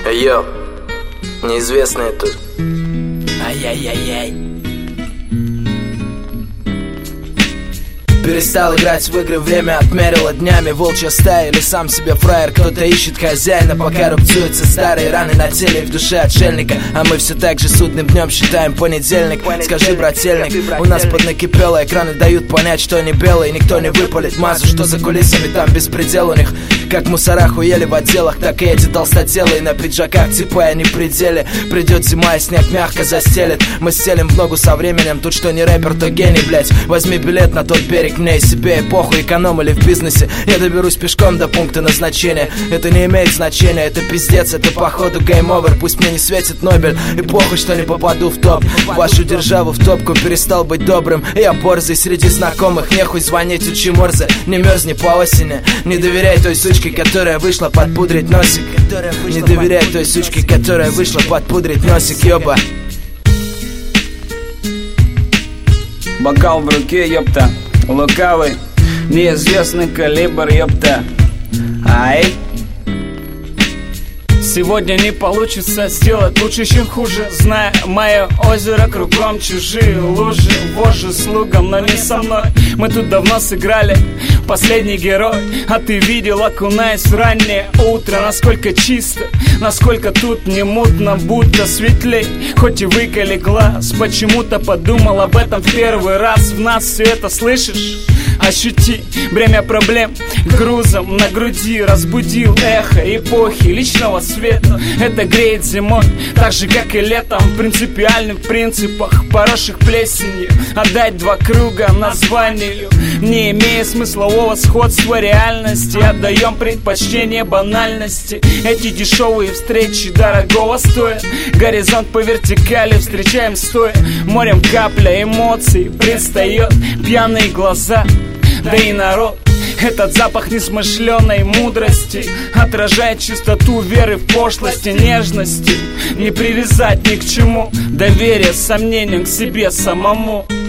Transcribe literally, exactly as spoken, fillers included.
Йо, неизвестные тут. Ай-яй-яй-яй. Перестал играть в игры, время отмерило днями. Волчья стая или сам себе фраер. Кто-то ищет хозяина, пока рубцуются старые раны на теле и в душе отшельника. А мы все так же судным днем считаем понедельник. Скажи, брательник, у нас поднакипело. Экраны дают понять, что они белые. Никто не выпалит мазу, что за кулисами там беспредел у них. Как мусора хуели в отделах, так и эти толстотелые на пиджаках, типа они пределе. Придет зима и снег мягко застелит. Мы стелим в ногу со временем. Тут что не рэпер, то гений, блять. Возьми билет на тот берег, мне и себе эпоху, экономили в бизнесе. Я доберусь пешком до пункта назначения. Это не имеет значения, это пиздец, это походу гейм-овер. Пусть мне не светит Нобель, и похуй, что не попаду в топ. Вашу державу в топку, перестал быть добрым. Я борзый среди знакомых, нехуй звонить, учи Морзе. Не мерзни по осени, не доверяй той сучке, которая вышла подпудрить носик. Не доверяй той сучке, которая вышла подпудрить носик, ёба. Бокал в руке, ёпта, лукавый, неизвестный калибр, ёпта. Ай. Сегодня не получится сделать лучше, чем хуже. Зная мое озеро, кругом чужие лужи. Вожжи слугам, но не со мной. Мы тут давно сыграли последний герой. А ты видел, окунаясь в раннее утро, насколько чисто, насколько тут не мутно, будто светлей. Хоть и выколи глаз, почему-то подумал об этом в первый раз. В нас все это слышишь? Ощути бремя проблем грузом на груди. Разбудил эхо эпохи личного света. Это греет зимой, так же как и летом. В принципиальных принципах, поросших плесенью. Отдать два круга названию, не имея смыслового сходства реальности. Отдаем предпочтение банальности. Эти дешевые встречи дорогого стоят. Горизонт по вертикали встречаем стоя. Морем капля эмоций предстает. Пьяные глаза, да и народ. Этот запах несмышленной мудрости отражает чистоту веры в пошлости, нежности. Не привязать ни к чему доверие с сомнением к себе самому.